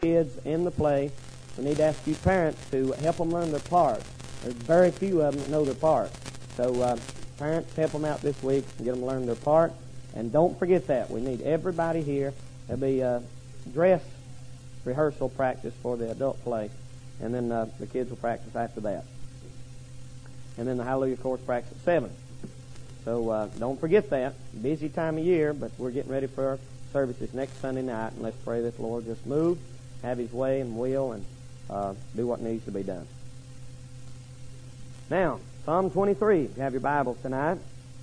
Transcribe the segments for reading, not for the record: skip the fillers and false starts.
kids in the play. We need to ask you parents to help them learn their part. There's very few of them that know their part. So parents, help them out this week and get them to learn their part. And don't forget that. We need everybody here. There'll be dress rehearsal practice for the adult play. And then the kids will practice after that. And then the Hallelujah Chorus practice at 7. So don't forget that. Busy time of year, but we're getting ready for our services next Sunday night. And let's pray that the Lord just move, have His way and will, and do what needs to be done. Now, Psalm 23. If you have your Bibles tonight.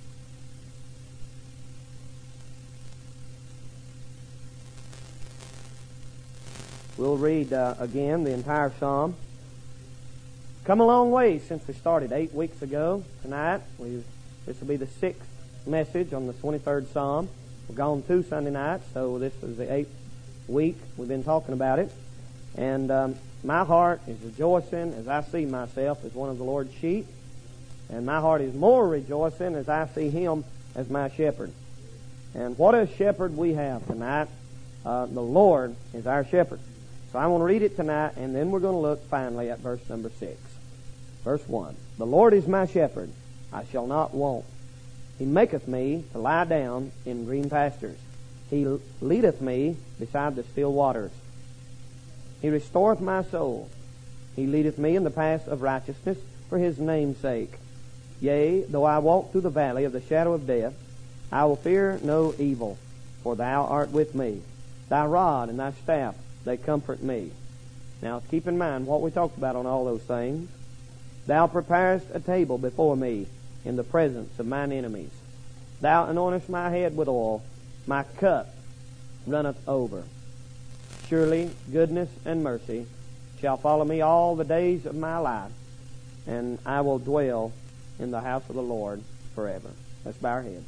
We'll read again the entire psalm. Come a long way since we started 8 weeks ago. Tonight, this will be the 6th message on the 23rd psalm. We've gone 2 Sunday nights, so this is the 8th week we've been talking about it. And my heart is rejoicing as I see myself as one of the Lord's sheep. And my heart is more rejoicing as I see Him as my shepherd. And what a shepherd we have tonight. The Lord is our shepherd. So I want to read it tonight, and then we're going to look finally at verse number 6. Verse 1. The Lord is my shepherd, I shall not want. He maketh me to lie down in green pastures. He leadeth me beside the still waters. He restoreth my soul. He leadeth me in the paths of righteousness for His name's sake. Yea, though I walk through the valley of the shadow of death, I will fear no evil, for Thou art with me. Thy rod and Thy staff, they comfort me. Now keep in mind what we talked about on all those things. Thou preparest a table before me in the presence of mine enemies. Thou anointest my head with oil. My cup runneth over. Surely goodness and mercy shall follow me all the days of my life, and I will dwell in the house of the Lord forever. Let's bow our heads.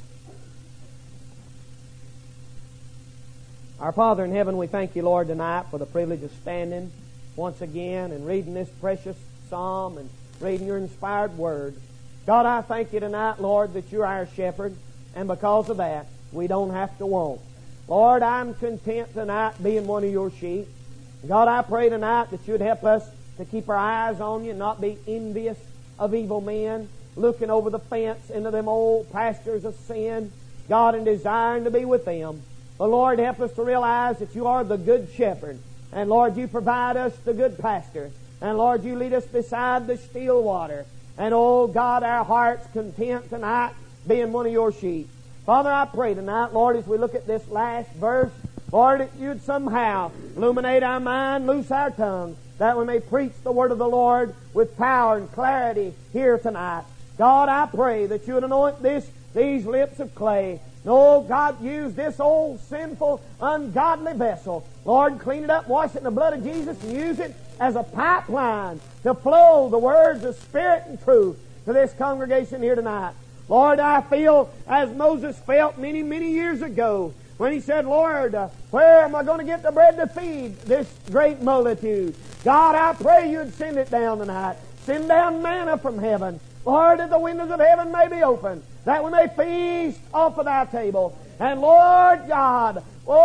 Our Father in heaven, we thank You, Lord, tonight for the privilege of standing once again and reading this precious psalm and reading Your inspired word. God, I thank You tonight, Lord, that You're our shepherd, and because of that, we don't have to want. Lord, I'm content tonight being one of Your sheep. God, I pray tonight that You'd help us to keep our eyes on You, not be envious of evil men, looking over the fence into them old pastures of sin, God, and desiring to be with them. But Lord, help us to realize that You are the good shepherd. And Lord, You provide us the good pasture. And Lord, You lead us beside the still water. And oh God, our heart's content tonight being one of Your sheep. Father, I pray tonight, Lord, as we look at this last verse, Lord, that You'd somehow illuminate our mind, loose our tongue, that we may preach the word of the Lord with power and clarity here tonight. God, I pray that You'd anoint these lips of clay. Oh, God, use this old, sinful, ungodly vessel. Lord, clean it up, wash it in the blood of Jesus, and use it as a pipeline to flow the words of Spirit and truth to this congregation here tonight. Lord, I feel as Moses felt many, many years ago when he said, Lord, where am I going to get the bread to feed this great multitude? God, I pray You'd send it down tonight. Send down manna from heaven. Lord, that the windows of heaven may be open, that we may feast off of Thy table. And Lord God,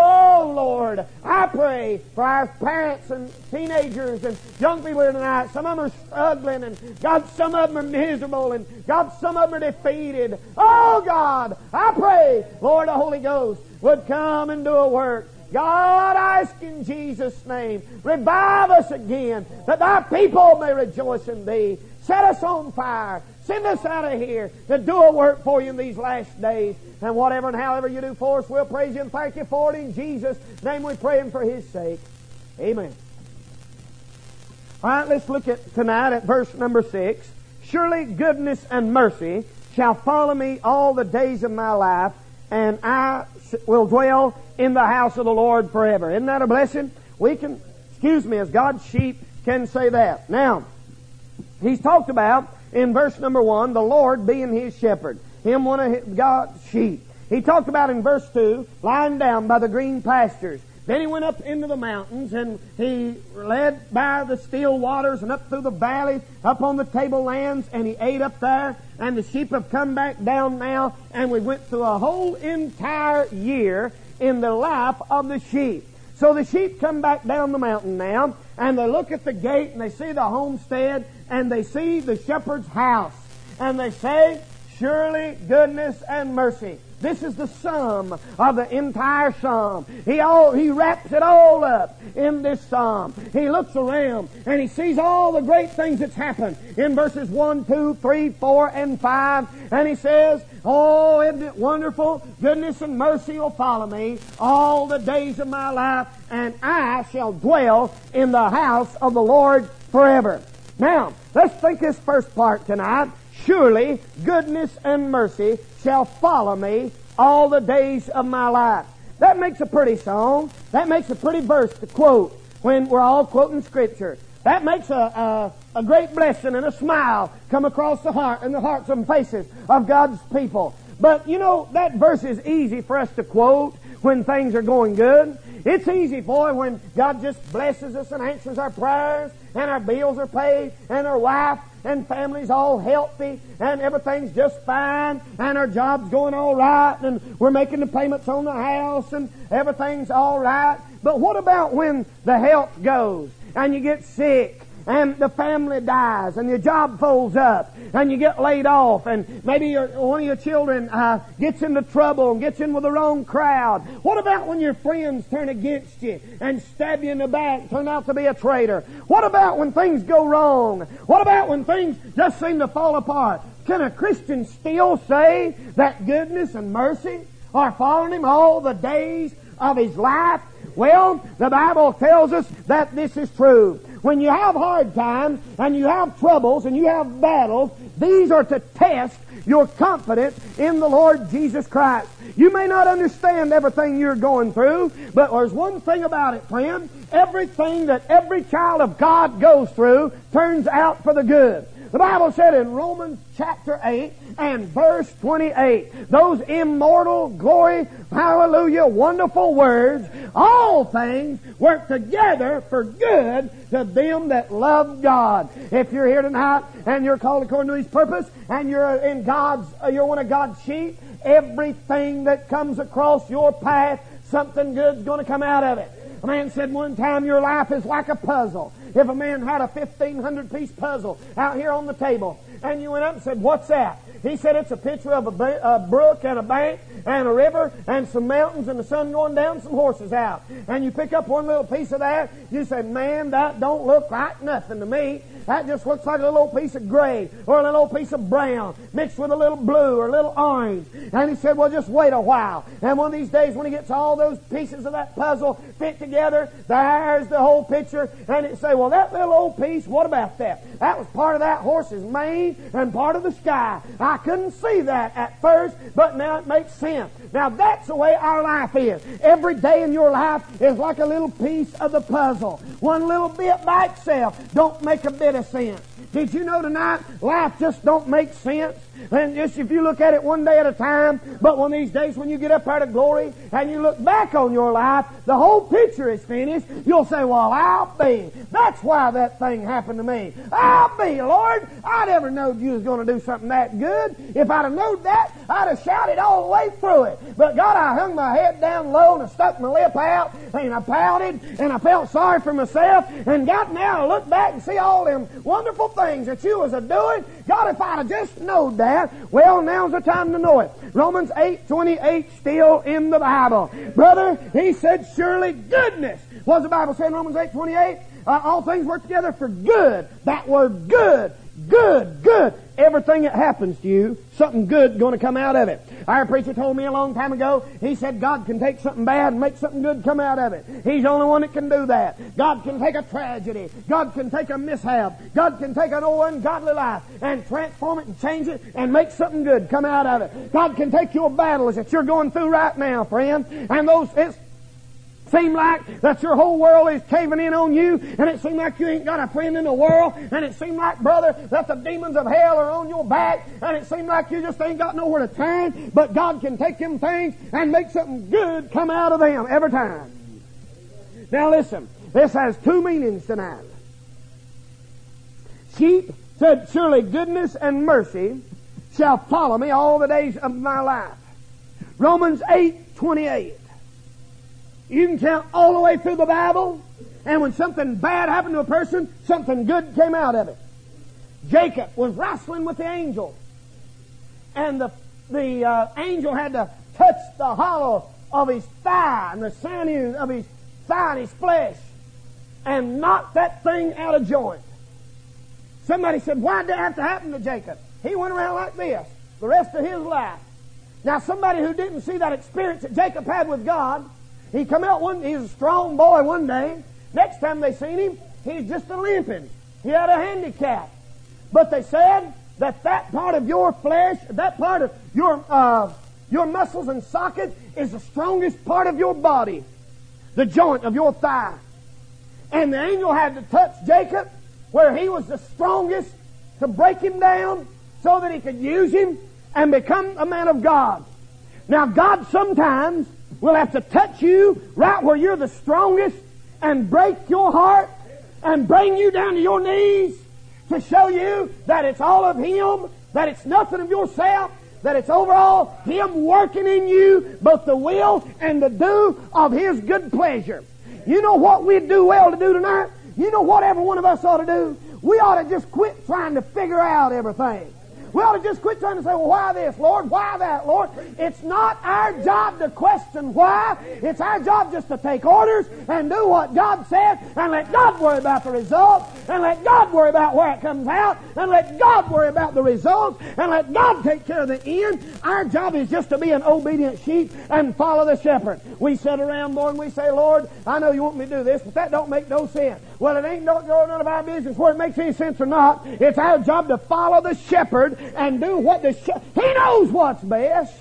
oh Lord, I pray for our parents and teenagers and young people here tonight. Some of them are struggling, and God, some of them are miserable, and God, some of them are defeated. Oh God, I pray, Lord, the Holy Ghost would come and do a work. God, I ask in Jesus' name, revive us again, that Thy people may rejoice in Thee. Set us on fire. Send us out of here to do a work for You in these last days. And whatever and however You do for us, we'll praise You and thank You for it. In Jesus' name we pray and for His sake. Amen. All right, let's look at tonight at verse number 6. Surely goodness and mercy shall follow me all the days of my life, and I will dwell in the house of the Lord forever. Isn't that a blessing? We can, as God's sheep can say that. Now, He's talked about in verse number 1, the Lord being His shepherd. Him one of God's sheep. He talked about in verse 2, lying down by the green pastures. Then He went up into the mountains, and He led by the still waters and up through the valleys, up on the tablelands, and He ate up there. And the sheep have come back down now, and we went through a whole entire year in the life of the sheep. So the sheep come back down the mountain now, and they look at the gate, and they see the homestead, and they see the shepherd's house. And they say, surely goodness and mercy. This is the sum of the entire psalm. He wraps it all up in this psalm. He looks around and he sees all the great things that's happened in verses 1, 2, 3, 4, and 5. And he says, oh, isn't it wonderful? Goodness and mercy will follow me all the days of my life, and I shall dwell in the house of the Lord forever. Now, let's think this first part tonight. Surely goodness and mercy shall follow me all the days of my life. That makes a pretty song. That makes a pretty verse to quote when we're all quoting Scripture. That makes a great blessing and a smile come across the heart and the hearts and faces of God's people. But, you know, that verse is easy for us to quote when things are going good. It's easy for it when God just blesses us and answers our prayers and our bills are paid and our wife and family's all healthy and everything's just fine and our job's going all right and we're making the payments on the house and everything's all right. But what about when the health goes and you get sick and the family dies and your job folds up and you get laid off and maybe one of your children gets into trouble and gets in with the wrong crowd? What about when your friends turn against you and stab you in the back, turn out to be a traitor? What about when things go wrong? What about when things just seem to fall apart? Can a Christian still say that goodness and mercy are following him all the days of his life? Well, the Bible tells us that this is true. When you have hard times and you have troubles and you have battles, these are to test your confidence in the Lord Jesus Christ. You may not understand everything you're going through, but there's one thing about it, friend. Everything that every child of God goes through turns out for the good. The Bible said in Romans chapter 8 and verse 28, those immortal, glory, hallelujah, wonderful words, all things work together for good to them that love God. If you're here tonight and you're called according to His purpose and you're one of God's sheep, everything that comes across your path, something good's going to come out of it. A man said one time, your life is like a puzzle. If a man had a 1,500-piece puzzle out here on the table, and you went up and said, what's that? He said, it's a picture of a brook and a bank and a river and some mountains and the sun going down, some horses out. And you pick up one little piece of that, you say, man, that don't look like nothing to me. That just looks like a little piece of gray or a little piece of brown mixed with a little blue or a little orange. And he said, well, just wait a while. And one of these days when he gets all those pieces of that puzzle fit together, there's the whole picture. And he'd say, well, that little old piece, what about that? That was part of that horse's mane and part of the sky. I couldn't see that at first, but now it makes sense. Now that's the way our life is. Every day in your life is like a little piece of the puzzle. One little bit by itself don't make a bit of sense. Did you know tonight, life just don't make sense? And just if you look at it one day at a time, but one of these days when you get up out of glory and you look back on your life, the whole picture is finished. You'll say, well, I'll be. That's why that thing happened to me. I'll be, Lord. I never knowed you was going to do something that good. If I'd have known that, I'd have shouted all the way through it. But God, I hung my head down low and I stuck my lip out and I pouted and I felt sorry for myself. And God, now I look back and see all them wonderful things that you was a-doing. God, if I'd have just known that, well, now's the time to know it. Romans 8:28 still in the Bible. Brother, he said, surely goodness. What does the Bible say in Romans 8:28? All things work together for good. That word good. Good, good. Everything that happens to you, something good going to come out of it. Our preacher told me a long time ago, he said God can take something bad and make something good come out of it. He's the only one that can do that. God can take a tragedy. God can take a mishap. God can take an old ungodly life and transform it and change it and make something good come out of it. God can take your battles that you're going through right now, friend, and it's seem like that your whole world is caving in on you, and it seems like you ain't got a friend in the world, and it seems like, brother, that the demons of hell are on your back, and it seems like you just ain't got nowhere to turn, but God can take them things and make something good come out of them every time. Now listen, this has two meanings tonight. Sheep said, surely goodness and mercy shall follow me all the days of my life. Romans 8:28. You can count all the way through the Bible, and when something bad happened to a person, something good came out of it. Jacob was wrestling with the angel, and the angel had to touch the hollow of his thigh and the sinews of his thigh and his flesh and knock that thing out of joint. Somebody said, why did that have to happen to Jacob? He went around like this the rest of his life. Now somebody who didn't see that experience that Jacob had with God, he come out he was a strong boy one day. Next time they seen him, he's just a limping. He had a handicap. But they said that part of your flesh, that part of your muscles and socket is the strongest part of your body. The joint of your thigh. And the angel had to touch Jacob where he was the strongest to break him down so that he could use him and become a man of God. Now God sometimes will have to touch you right where you're the strongest and break your heart and bring you down to your knees to show you that it's all of Him, that it's nothing of yourself, that it's overall Him working in you both the will and the do of His good pleasure. You know what we'd do well to do tonight? You know what every one of us ought to do? We ought to just quit trying to figure out everything. We ought to just quit trying to say, well, why this, Lord? Why that, Lord? It's not our job to question why. It's our job just to take orders and do what God said and let God worry about the results and let God worry about where it comes out and let God worry about the results and let God take care of the end. Our job is just to be an obedient sheep and follow the shepherd. We sit around, boy, and we say, Lord, I know you want me to do this, but that don't make no sense. Well, it ain't none of our business whether it makes any sense or not. It's our job to follow the shepherd and do what He knows what's best.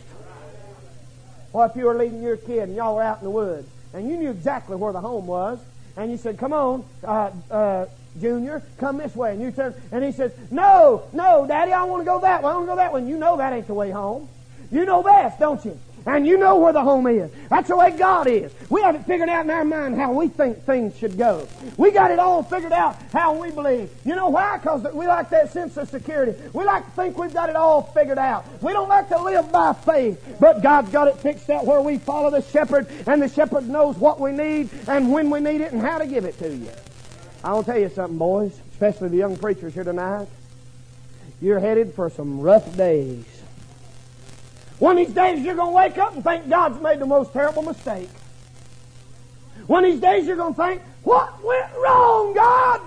Or if you were leading your kid and y'all were out in the woods and you knew exactly where the home was and you said, come on, Junior, come this way. And you turn, and he says, no, Daddy, I don't want to go that way. I want to go that way. And you know that ain't the way home. You know best, don't you? And you know where the home is. That's the way God is. We have it figured out in our mind how we think things should go. We got it all figured out how we believe. You know why? Because we like that sense of security. We like to think we've got it all figured out. We don't like to live by faith. But God's got it fixed out where we follow the shepherd, and the shepherd knows what we need and when we need it and how to give it to you. I'll tell you something, boys, especially the young preachers here tonight. You're headed for some rough days. One of these days you're going to wake up and think God's made the most terrible mistake. One of these days you're going to think, what went wrong, God?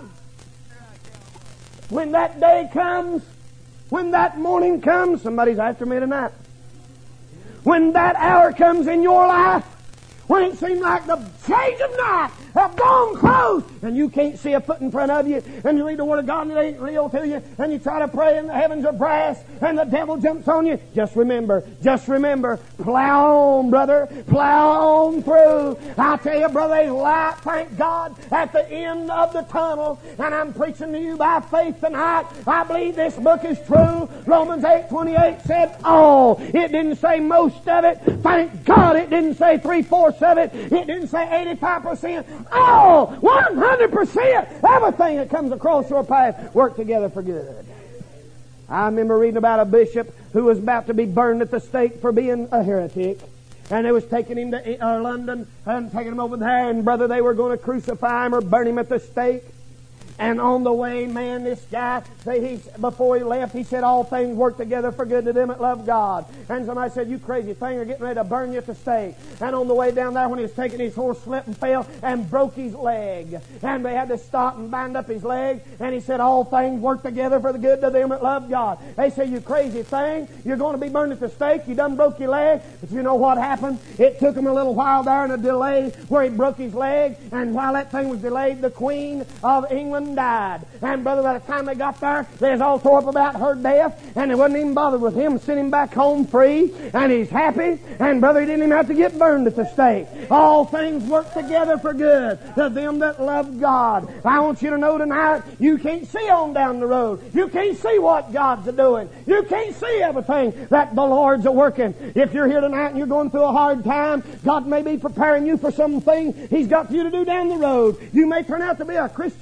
When that day comes, when that morning comes, somebody's after me tonight. When that hour comes in your life, when it seems like the shades of night have gone close and you can't see a foot in front of you and you read the Word of God and it ain't real to you and you try to pray and the heavens are brass and the devil jumps on you, just remember, plow on, brother, plow on through. I tell you, brother, there's light, thank God, at the end of the tunnel, and I'm preaching to you by faith tonight. I believe this book is true. Romans 8:28 said all. It didn't say most of it. Thank God it didn't say 3/4 of it. It didn't say 85%. All, 100%, everything that comes across your path work together for good. I remember reading about a bishop who was about to be burned at the stake for being a heretic. And they was taking him to London and taking him over there, and brother, they were going to crucify him or burn him at the stake. And on the way, man, this guy, before he left, he said, all things work together for good to them that love God. And somebody said, you crazy thing, they're getting ready to burn you at the stake. And on the way down there, when he was taking his horse, slipped and fell and broke his leg. And they had to stop and bind up his leg. And he said, all things work together for the good to them that love God. They said, you crazy thing, you're going to be burned at the stake. You done broke your leg. But you know what happened? It took him a little while there in a delay where he broke his leg. And while that thing was delayed, the Queen of England died. And brother, by the time they got there, they was all tore up about her death, and they wasn't even bothered with him, sent him back home free, and he's happy. And brother, he didn't even have to get burned at the stake. All things work together for good to them that love God. I want you to know tonight, you can't see on down the road. You can't see what God's doing. You can't see everything that the Lord's working. If you're here tonight and you're going through a hard time, God may be preparing you for something He's got for you to do down the road. You may turn out to be a Christian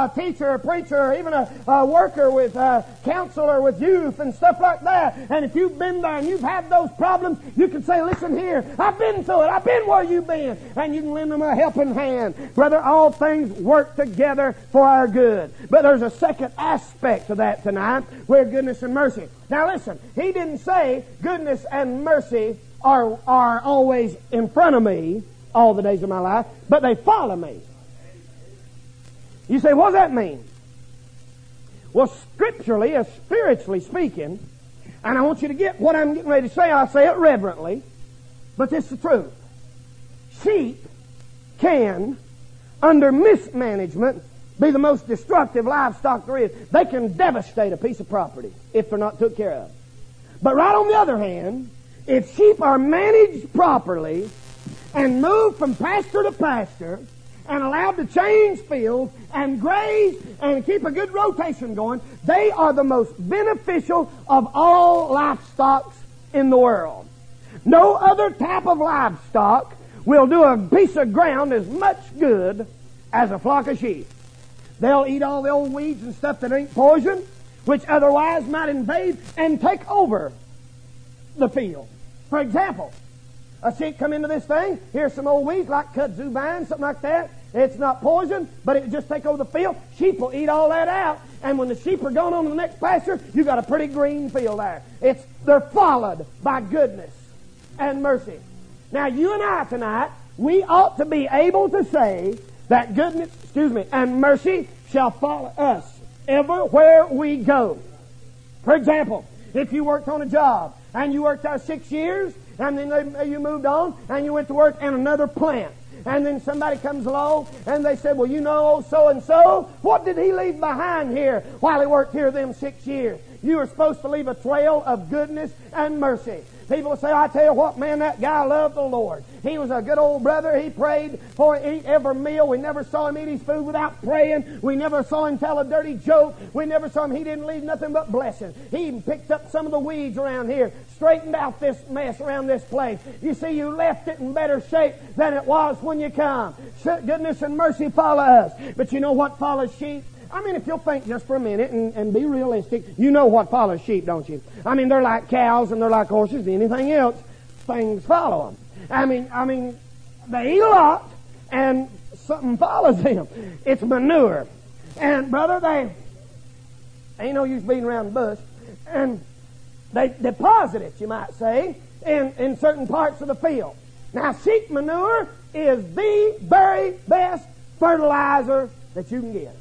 a teacher, a preacher, or even a worker with a counselor with youth and stuff like that. And if you've been there and you've had those problems, you can say, listen here, I've been through it. I've been where you've been. And you can lend them a helping hand. Brother, all things work together for our good. But there's a second aspect to that tonight, where goodness and mercy. Now listen, he didn't say goodness and mercy are always in front of me all the days of my life, but they follow me. You say, what does that mean? Well, scripturally, or spiritually speaking, and I want you to get what I'm getting ready to say, I'll say it reverently, but this is the truth. Sheep can, under mismanagement, be the most destructive livestock there is. They can devastate a piece of property if they're not took care of. But right on the other hand, if sheep are managed properly and moved from pasture to pasture and allowed to change fields and graze and keep a good rotation going, they are the most beneficial of all livestock in the world. No other type of livestock will do a piece of ground as much good as a flock of sheep. They'll eat all the old weeds and stuff that ain't poison, which otherwise might invade and take over the field. For example, a sheep come into this thing, here's some old weeds like kudzu vine, something like that. It's not poison, but it just take over the field. Sheep will eat all that out, and when the sheep are going on to the next pasture, you got a pretty green field there. They're followed by goodness and mercy. Now, you and I tonight, we ought to be able to say that goodness, and mercy shall follow us everywhere we go. For example, if you worked on a job and you worked there 6 years, and then you moved on and you went to work in another plant, and then somebody comes along and they said, well, you know, so-and-so, what did he leave behind here while he worked here them 6 years? You were supposed to leave a trail of goodness and mercy. People will say, I tell you what, man, that guy loved the Lord. He was a good old brother. He prayed for every meal. We never saw him eat his food without praying. We never saw him tell a dirty joke. We never saw him. He didn't leave nothing but blessing. He even picked up some of the weeds around here, straightened out this mess around this place. You see, you left it in better shape than it was when you come. Goodness and mercy follow us. But you know what follows sheep? I mean, if you'll think just for a minute and be realistic, you know what follows sheep, don't you? I mean, they're like cows and they're like horses. Anything else, things follow them. I mean, they eat a lot and something follows them. It's manure. And brother, they ain't no use beating around the bush. And they deposit it, you might say, in certain parts of the field. Now, sheep manure is the very best fertilizer that you can get.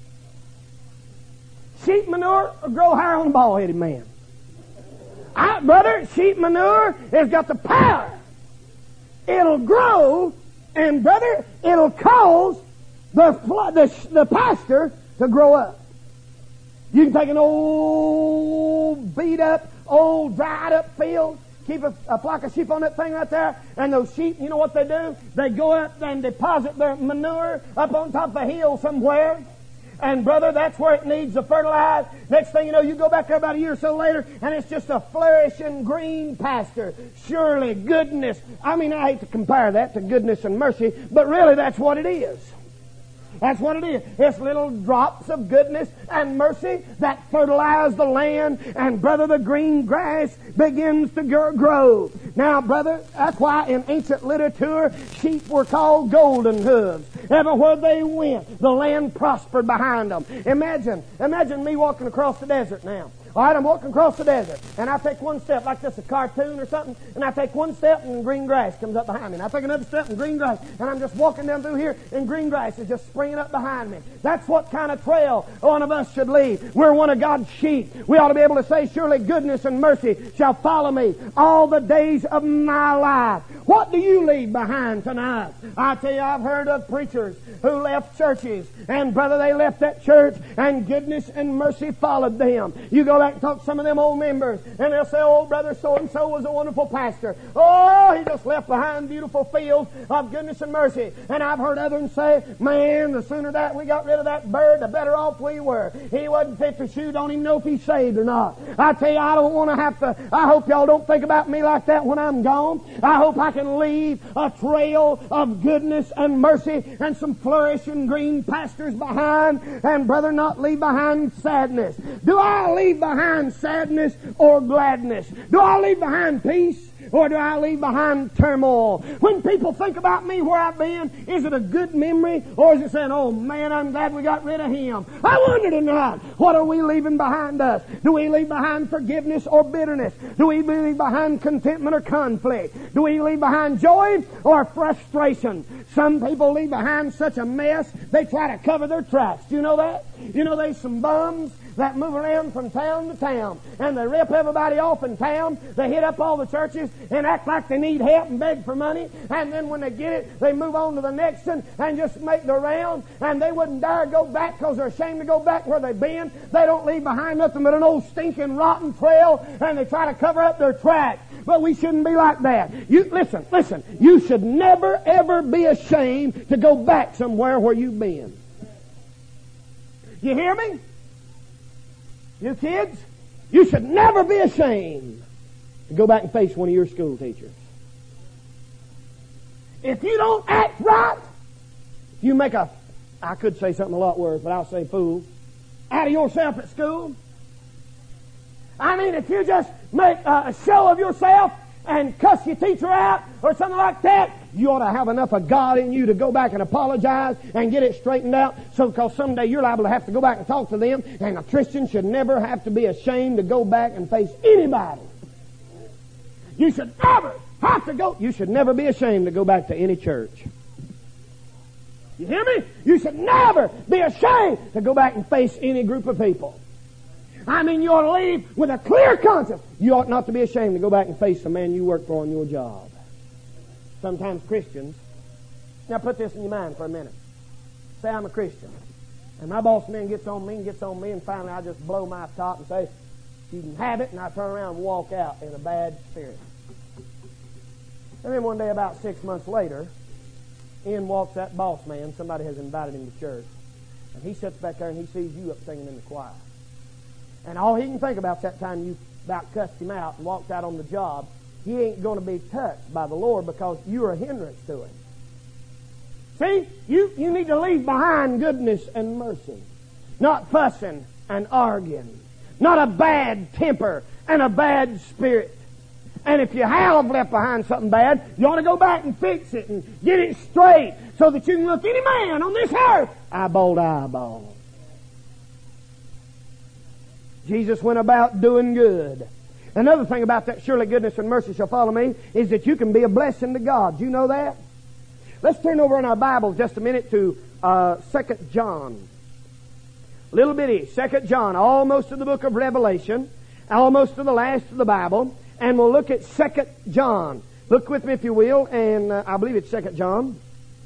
Sheep manure will grow higher on a bald-headed man. Brother, sheep manure has got the power. It'll grow, and brother, it'll cause the pasture to grow up. You can take an old, beat-up, old, dried-up field, keep a flock of sheep on that thing right there, and those sheep, you know what they do? They go up and deposit their manure up on top of a hill somewhere. And brother, that's where it needs to fertilize. Next thing you know, you go back there about a year or so later, and it's just a flourishing green pasture. Surely goodness. I hate to compare that to goodness and mercy, but really that's what it is. That's what it is. It's little drops of goodness and mercy that fertilize the land, and brother, the green grass begins to grow. Now, brother, that's why in ancient literature, sheep were called golden hooves. Everywhere they went, the land prospered behind them. Imagine me walking across the desert now. All right, I'm walking across the desert, and I take one step like this, a cartoon or something, and I take one step, and green grass comes up behind me. And I take another step, and green grass, and I'm just walking down through here, and green grass is just springing up behind me. That's what kind of trail one of us should leave. We're one of God's sheep. We ought to be able to say, surely goodness and mercy shall follow me all the days of my life. What do you leave behind tonight? I tell you, I've heard of preachers who left churches, and brother, they left that church, and goodness and mercy followed them. You go back back and talk to some of them old members, and they'll say, "Oh, brother so-and-so was a wonderful pastor. Oh, he just left behind beautiful fields of goodness and mercy." And I've heard others say, "Man, the sooner that we got rid of that bird, the better off we were. He wasn't fit to shoot. Don't even know if he's saved or not." I tell you, I don't want to have to. I hope y'all don't think about me like that when I'm gone. I hope I can leave a trail of goodness and mercy and some flourishing green pastures behind, and brother, not leave behind sadness. Do I leave behind sadness or gladness? Do I leave behind peace, or do I leave behind turmoil? When people think about me where I've been, is it a good memory, or is it saying, "Oh man, I'm glad we got rid of him"? I wonder tonight, what are we leaving behind us? Do we leave behind forgiveness or bitterness? Do we leave behind contentment or conflict? Do we leave behind joy or frustration? Some people leave behind such a mess, they try to cover their tracks. Do you know that? You know there's some bums that move around from town to town, and they rip everybody off in town. They hit up all the churches and act like they need help and beg for money, and then when they get it, they move on to the next one and just make the round, and they wouldn't dare go back because they're ashamed to go back where they've been. They don't leave behind nothing but an old stinking rotten trail, and they try to cover up their tracks. But we shouldn't be like that. You listen, you should never ever be ashamed to go back somewhere where you've been. You hear me? You kids, you should never be ashamed to go back and face one of your school teachers. If you don't act right, if you make I could say something a lot worse, but I'll say fool, out of yourself at school. I mean, if you just make a show of yourself and cuss your teacher out or something like that, you ought to have enough of God in you to go back and apologize and get it straightened out, so because someday you're liable to have to go back and talk to them, and a Christian should never have to be ashamed to go back and face anybody. You should never have to go. You should never be ashamed to go back to any church. You hear me? You should never be ashamed to go back and face any group of people. I mean, you ought to leave with a clear conscience. You ought not to be ashamed to go back and face the man you work for on your job. Sometimes Christians, now put this in your mind for a minute. Say I'm a Christian, and my boss man gets on me, and finally I just blow my top and say, "You can have it," and I turn around and walk out in a bad spirit. And then one day, about 6 months later, in walks that boss man. Somebody has invited him to church, and he sits back there and he sees you up singing in the choir. And all he can think about is that time you about cussed him out and walked out on the job. He ain't going to be touched by the Lord because you're a hindrance to him. See, you need to leave behind goodness and mercy. Not fussing and arguing. Not a bad temper and a bad spirit. And if you have left behind something bad, you ought to go back and fix it and get it straight so that you can look any man on this earth eyeball to eyeball. Jesus went about doing good. Another thing about that, surely goodness and mercy shall follow me, is that you can be a blessing to God. Do you know that? Let's turn over in our Bible just a minute to 2 John. Little bitty, 2 John, almost to the book of Revelation, almost to the last of the Bible, and we'll look at 2 John. Look with me if you will, and I believe it's 2 John.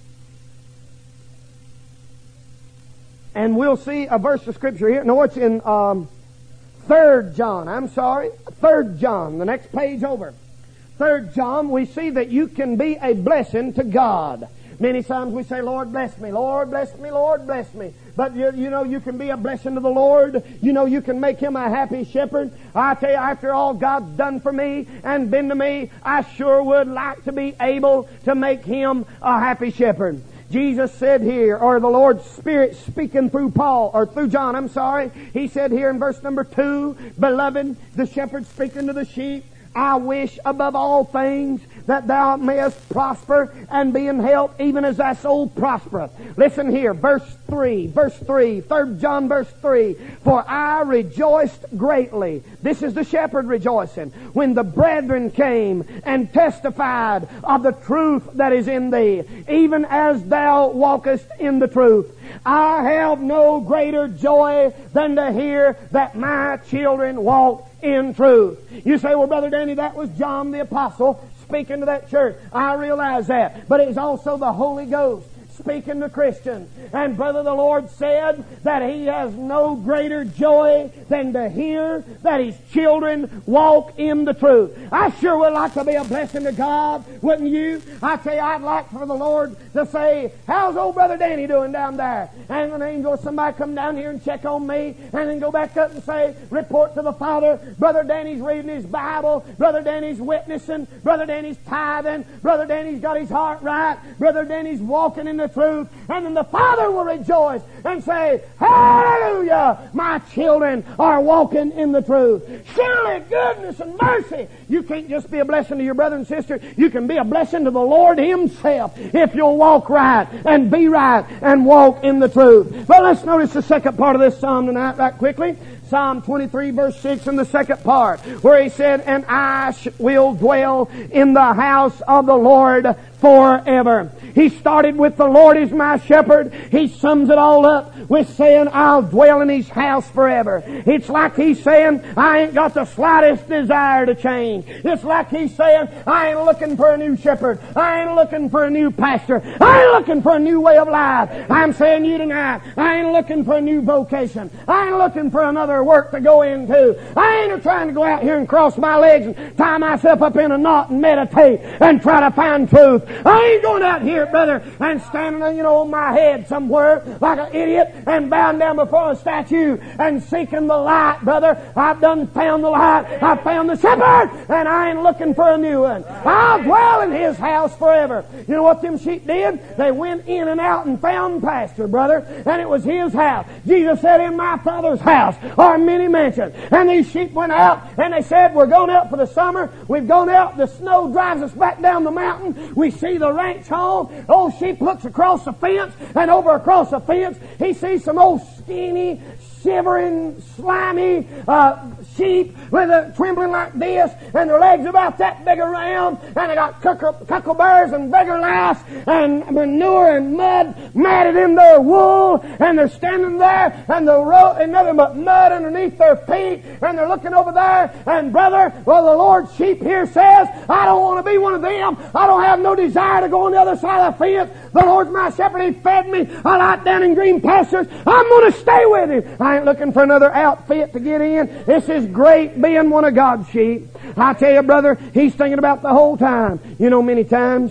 And we'll see a verse of Scripture here. No, it's in 3 John. I'm sorry. 3 John, the next page over. 3 John, we see that you can be a blessing to God. Many times we say, "Lord, bless me. Lord, bless me. Lord, bless me." But you know, you can be a blessing to the Lord. You know, you can make Him a happy shepherd. I tell you, after all God's done for me and been to me, I sure would like to be able to make Him a happy shepherd. Jesus said here, or the Lord's Spirit speaking through Paul, or through John, I'm sorry. He said here in verse number 2, "Beloved, the shepherd speaking to the sheep, I wish above all things that thou mayest prosper and be in health even as thy soul prospereth." Listen here, verse 3, 3 John verse 3. "For I rejoiced greatly," this is the shepherd rejoicing, "when the brethren came and testified of the truth that is in thee, even as thou walkest in the truth. I have no greater joy than to hear that my children walk in truth." You say, "Well, Brother Danny, that was John the Apostle speaking to that church." I realize that. But it was also the Holy Ghost speaking to Christians. And brother, the Lord said that He has no greater joy than to hear that His children walk in the truth. I sure would like to be a blessing to God, wouldn't you? I tell you, I'd like for the Lord to say, how's old Brother Danny doing down there? And an angel or somebody come down here and check on me, and then go back up and say, report to the Father, Brother Danny's reading his Bible, Brother Danny's witnessing, Brother Danny's tithing, Brother Danny's got his heart right, Brother Danny's walking in the truth. And then the Father will rejoice and say, hallelujah, my children are walking in the truth. Surely goodness and mercy. You can't just be a blessing to your brother and sister. You can be a blessing to the Lord Himself if you'll walk right and be right and walk in the truth. But let's notice the second part of this psalm tonight right quickly. Psalm 23 verse 6 in the second part, where he said, and I will dwell in the house of the Lord forever. He started with the Lord is my shepherd. He sums it all up with saying, I'll dwell in His house forever. It's like He's saying, I ain't got the slightest desire to change. It's like He's saying, I ain't looking for a new shepherd. I ain't looking for a new pastor. I ain't looking for a new way of life. I'm saying you tonight, I ain't looking for a new vocation. I ain't looking for another work to go into. I ain't trying to go out here and cross my legs and tie myself up in a knot and meditate and try to find truth. I ain't going out here, brother, and standing, on my head somewhere like an idiot and bowing down before a statue and seeking the light, brother. I've done found the light. I've found the shepherd, and I ain't looking for a new one. I'll dwell in His house forever. You know what them sheep did? They went in and out and found pasture, brother, and it was His house. Jesus said, in my Father's house are many mansions. And these sheep went out, and they said, we're going out for the summer. We've gone out. The snow drives us back down the mountain. We see the ranch home. Old sheep looks across the fence, and over across the fence, he sees some old skinny, shivering, slimy sheep with a trembling like this, and their legs about that big around, and they got cucklebears and beggar lice and manure and mud matted in their wool, and they're standing there, and and nothing but mud underneath their feet, and they're looking over there, and brother, well, the Lord's sheep here says, I don't want to be one of them. I don't have no desire to go on the other side of the fence. The Lord's my shepherd. He fed me. I lie down in green pastures. I'm going to stay with Him. I ain't looking for another outfit to get in. This is great being one of God's sheep. I tell you, brother, He's thinking about the whole time. Many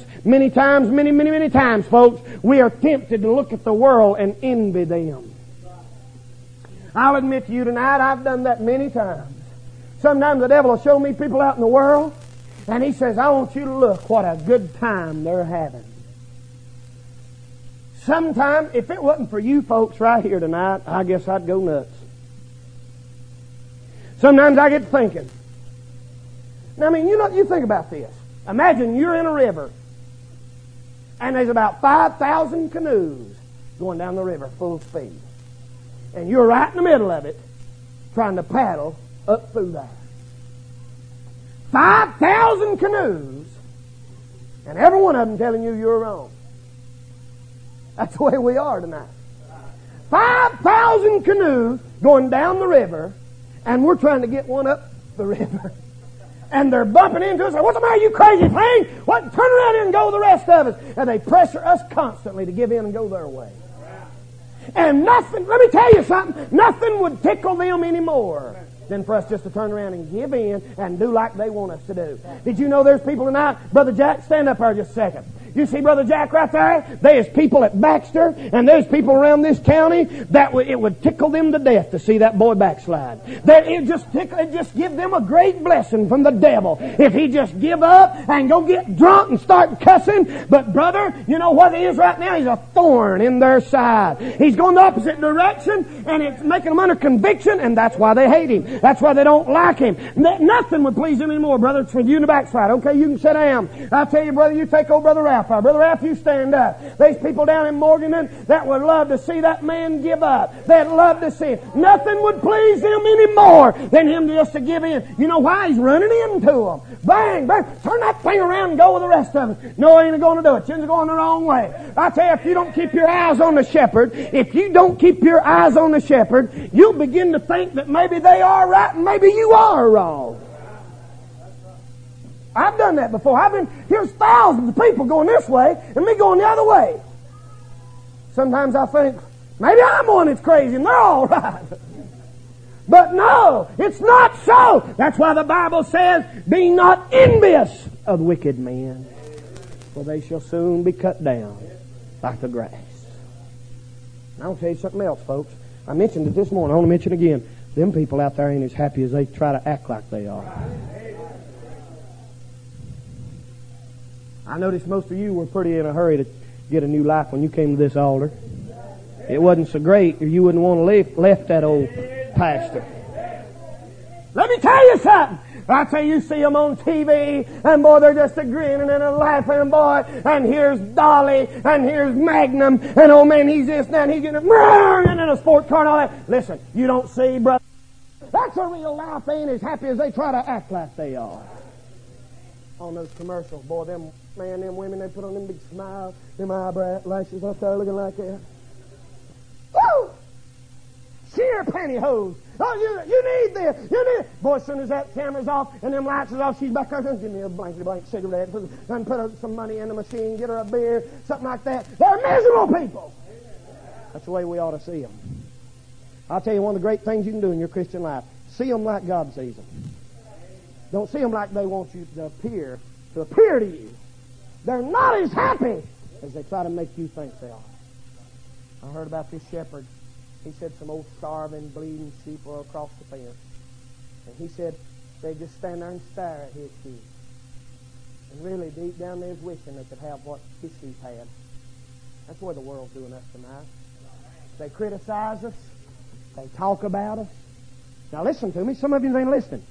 times, folks, we are tempted to look at the world and envy them. I'll admit to you tonight, I've done that many times. Sometimes the devil will show me people out in the world, and he says, I want you to look what a good time they're having. Sometimes, if it wasn't for you folks right here tonight, I guess I'd go nuts. Sometimes I get thinking. Now, you think about this. Imagine you're in a river, and there's about 5,000 canoes going down the river full speed. And you're right in the middle of it, trying to paddle up through there. 5,000 canoes, and every one of them telling you you're wrong. That's the way we are tonight. 5,000 canoes going down the river, and we're trying to get one up the river. And they're bumping into us. What's the matter, you crazy thing? What? Turn around here and go the rest of us. And they pressure us constantly to give in and go their way. And nothing, let me tell you something, nothing would tickle them anymore than for us just to turn around and give in and do like they want us to do. Did you know there's people tonight? Brother Jack, stand up there just a second. You see Brother Jack right there? There's people at Baxter, and there's people around this county that it would tickle them to death to see that boy backslide. That it just give them a great blessing from the devil if he just give up and go get drunk and start cussing. But brother, you know what he is right now? He's a thorn in their side. He's going the opposite direction, and it's making them under conviction, and that's why they hate him. That's why they don't like him. Nothing would please him anymore, brother. It's for you in the backslide. Okay, you can sit down. I tell you, brother, you take old Brother Ralph. Brother Ralph, you stand up. There's people down in Morganton that would love to see that man give up. They'd love to see him. Nothing would please him any more than him just to give in. You know why? He's running into them. Bang, bang. Turn that thing around and go with the rest of us. No, he ain't going to do it. You're going the wrong way. I tell you, if you don't keep your eyes on the shepherd, you'll begin to think that maybe they are right and maybe you are wrong. I've done that before. Here's thousands of people going this way and me going the other way. Sometimes I think, maybe I'm one that's crazy and they're all right. But no, it's not so. That's why the Bible says, be not envious of wicked men, for they shall soon be cut down like the grass. And I'll tell you something else, folks. I mentioned it this morning. I want to mention it again. Them people out there ain't as happy as they try to act like they are. I noticed most of you were pretty in a hurry to get a new life when you came to this altar. It wasn't so great, or you wouldn't want to left that old pastor. Let me tell you something. I tell you, see them on TV, and boy, they're just a grinning and a laughing, boy. And here's Dolly, and here's Magnum, and oh man, he's this now, and he's getting and in a sports car and all that. Listen, you don't see, brother. That's a real life. They ain't as happy as they try to act like they are. On those commercials, boy, them women, they put on them big smiles, them eyebrow lashes up there looking like that. Woo! Sheer pantyhose. Oh, you need this. You need it. Boy, as soon as that camera's off and them lights is off, she's back there. Give me a blank cigarette and put some money in the machine, get her a beer, something like that. They're miserable people. That's the way we ought to see them. I'll tell you one of the great things you can do in your Christian life. See them like God sees them. Don't see them like they want you to appear to you. They're not as happy as they try to make you think they are. I heard about this shepherd. He said some old starving, bleeding sheep were across the fence. And he said they just stand there and stare at his sheep. And really, deep down there, wishing they could have what his sheep had. That's what the world's doing us tonight. They criticize us. They talk about us. Now listen to me. Some of you ain't listening.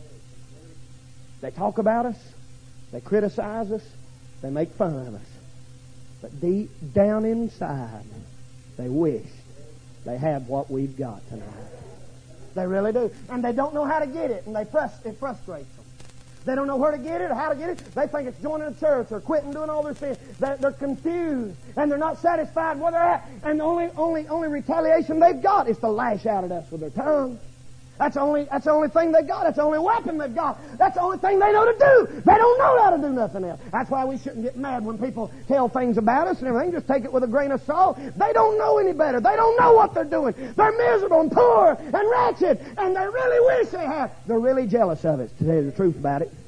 They talk about us. They criticize us. They make fun of us. But deep down inside, they wish they had what we've got tonight. They really do. And they don't know how to get it, and it frustrates them. They don't know where to get it or how to get it. They think it's joining a church or quitting doing all this things. They're confused, and they're not satisfied where they're at. And the only retaliation they've got is to lash out at us with their tongue. That's the only thing they got. That's the only weapon they've got. That's the only thing they know to do. They don't know how to do nothing else. That's why we shouldn't get mad when people tell things about us and everything. Just take it with a grain of salt. They don't know any better. They don't know what they're doing. They're miserable and poor and wretched, and they really wish they had. They're really jealous of it, to tell you the truth about it.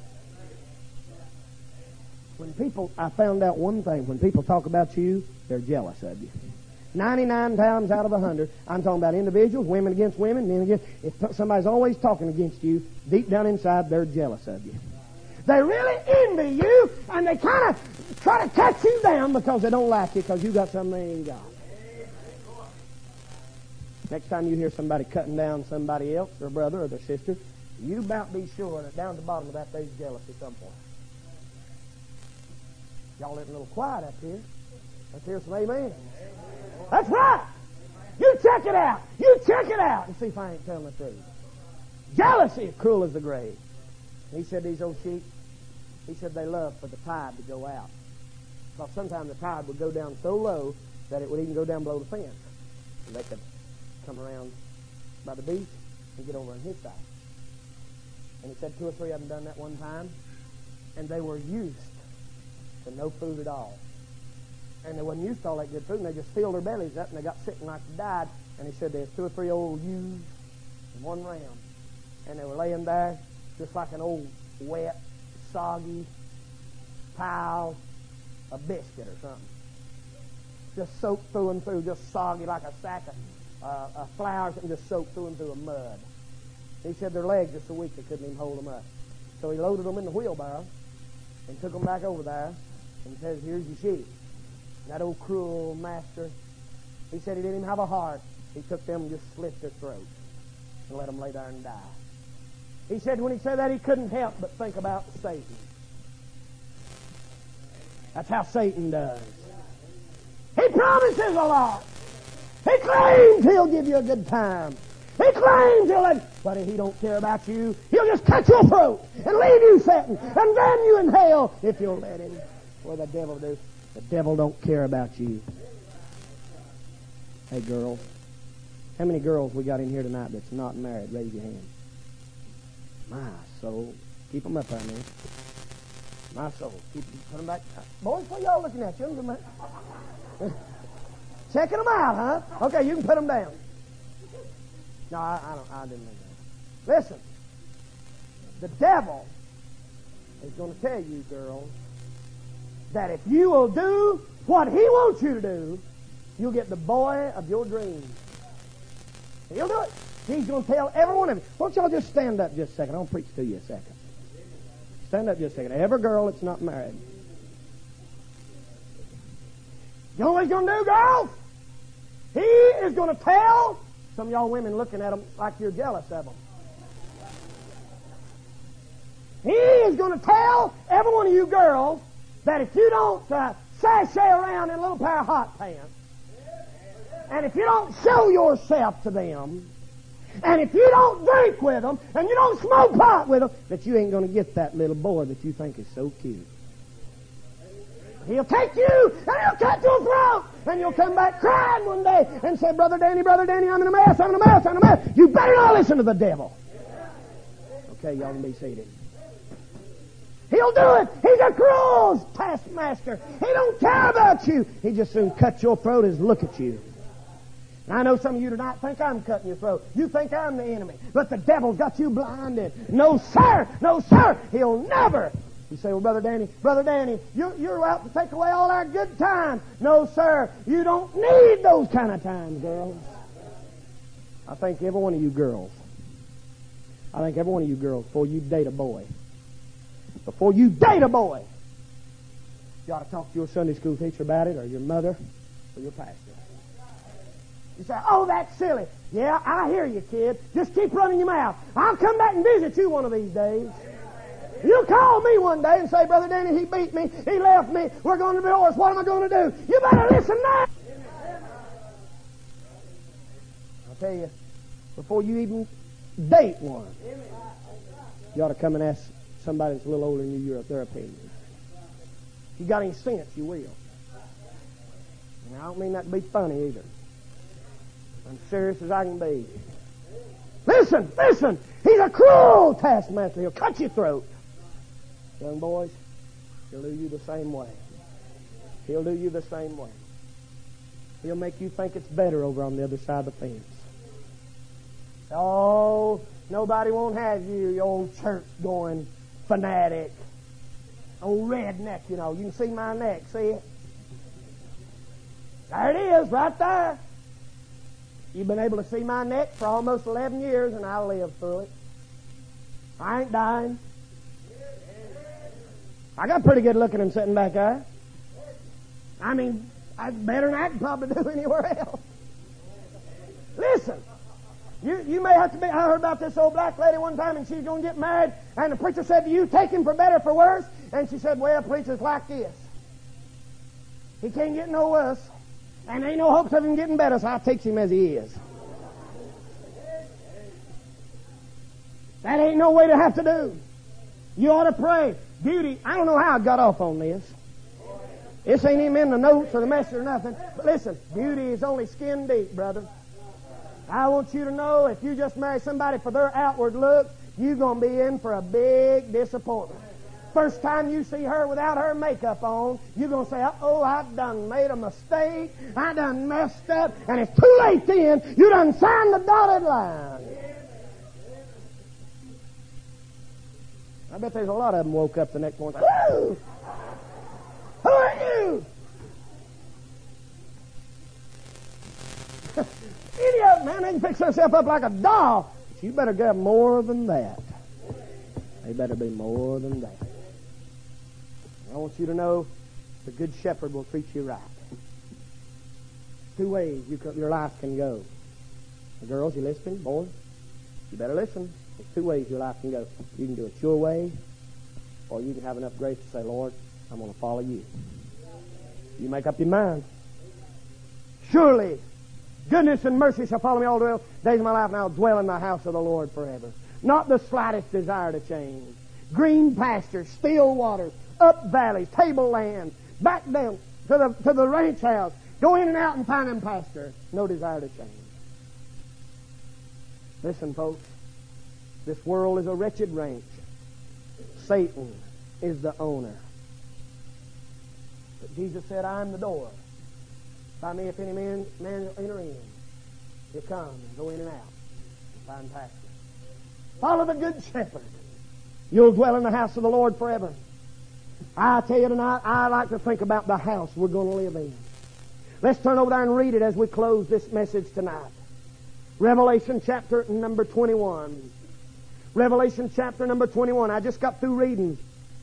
I found out one thing. When people talk about you, they're jealous of you. 99 times out of 100, I'm talking about individuals, women against women, men against. If somebody's always talking against you, deep down inside, they're jealous of you. They really envy you, and they kind of try to cut you down because they don't like you because you got something they ain't got. Next time you hear somebody cutting down somebody else, their brother or their sister, you about be sure that down at the bottom of that there's jealousy somewhere. Y'all getting a little quiet up here. Let's hear some amen. That's right. You check it out. You check it out and see if I ain't telling the truth. Jealousy is cruel as the grave. He said these old sheep, he said they love for the tide to go out. Because sometimes the tide would go down so low that it would even go down below the fence. And they could come around by the beach and get over on his side. And he said 2 or 3 of them done that one time. And they were used to no food at all. And they wasn't used to all that good food, and they just filled their bellies up, and they got sick and like they died. And he said there's 2 or 3 old ewes and 1 ram. And they were laying there just like an old wet, soggy pile of biscuit or something. Just soaked through and through, just soggy like a sack of flour, and just soaked through and through of mud. He said their legs just so weak they couldn't even hold them up. So he loaded them in the wheelbarrow and took them back over there and says, here's your sheep. That old cruel master, he said he didn't even have a heart. He took them and just slit their throats and let them lay there and die. He said when he said that, he couldn't help but think about Satan. That's how Satan does. He promises a lot. He claims he'll give you a good time. He claims but if he don't care about you, he'll just cut your throat and leave you sitting and damn you in hell if you'll let him. What the devil do? The devil don't care about you. Hey, girls. How many girls we got in here tonight that's not married? Raise your hand. My soul. Keep them up there, man. My soul. Put them back. Boys, what y'all looking at? You Checking them out, huh? Okay, you can put them down. No, I didn't mean that. Listen, the devil is going to tell you, girls, that if you will do what he wants you to do, you'll get the boy of your dreams. He'll do it. He's going to tell every one of you. Why don't y'all just stand up just a second? I'll preach to you a second. Stand up just a second. Every girl that's not married. You know what he's going to do, girls? He is going to tell some of y'all women looking at them like you're jealous of them. He is going to tell every one of you girls that if you don't sashay around in a little pair of hot pants, and if you don't show yourself to them, and if you don't drink with them, and you don't smoke pot with them, that you ain't going to get that little boy that you think is so cute. He'll take you, and he'll cut your throat, and you'll come back crying one day and say, Brother Danny, I'm in a mess, I'm in a mess, I'm in a mess. You better not listen to the devil. Okay, y'all can be seated. He'll do it. He's a cruel taskmaster. He don't care about you. He just soon cut your throat as look at you. And I know some of you tonight think I'm cutting your throat. You think I'm the enemy. But the devil's got you blinded. No, sir. No, sir. He'll never. You say, well, Brother Danny, you're out to take away all our good times. No, sir. You don't need those kind of times, girls. I think every one of you girls, before you date a boy, you ought to talk to your Sunday school teacher about it, or your mother, or your pastor. You say, oh, that's silly. Yeah, I hear you, kid. Just keep running your mouth. I'll come back and visit you one of these days. You call me one day and say, Brother Danny, he beat me, he left me, we're going to divorce, what am I going to do? You better listen now. I'll tell you, before you even date one, you ought to come and ask somebody that's a little older than you their opinion. If you got any sense, you will. And I don't mean that to be funny either. I'm serious as I can be. Listen. He's a cruel taskmaster. He'll cut your throat. Young boys, he'll do you the same way. He'll make you think it's better over on the other side of the fence. Oh, nobody won't have you, you old church-going fanatic. Old redneck, you know. You can see my neck, see it? There it is, right there. You've been able to see my neck for almost 11 years, and I lived through it. I ain't dying. I got pretty good looking and sitting back there. I mean, better than I can probably do anywhere else. Listen, you may have to be. I heard about this old black lady one time, and she's going to get married, and the preacher said to you, take him for better or for worse. And she said, well, preacher's like this. He can't get no worse, and ain't no hopes of him getting better, so I takes him as he is. That ain't no way to have to do. You ought to pray. Beauty, I don't know how I got off on this. This ain't even in the notes or the message or nothing. But listen, beauty is only skin deep, brother. I want you to know if you just marry somebody for their outward look, you're going to be in for a big disappointment. First time you see her without her makeup on, you're going to say, oh, I done made a mistake. I done messed up. And it's too late then. You done signed the dotted line. I bet there's a lot of them woke up the next morning. Woo! Who are you? Idiot, man, they can fix themselves up like a doll. But you better get more than that. They better be more than that. I want you to know the good shepherd will treat you right. Two ways your life can go. Girls, you listening? Boys, you better listen. There's two ways your life can go. You can do it your way, or you can have enough grace to say, Lord, I'm going to follow you. You make up your mind. Surely, goodness and mercy shall follow me all the days of my life, and I'll dwell in the house of the Lord forever. Not the slightest desire to change. Green pastures, still waters, up valleys, tablelands, back down to the ranch house. Go in and out and find them pasture. No desire to change. Listen, folks. This world is a wretched ranch. Satan is the owner. But Jesus said, I'm the door. By me, if any man enter in, he'll come and go in and out and find pasture. Follow the good shepherd. You'll dwell in the house of the Lord forever. I tell you tonight, I like to think about the house we're going to live in. Let's turn over there and read it as we close this message tonight. Revelation chapter number 21. Revelation chapter number 21. I just got through reading.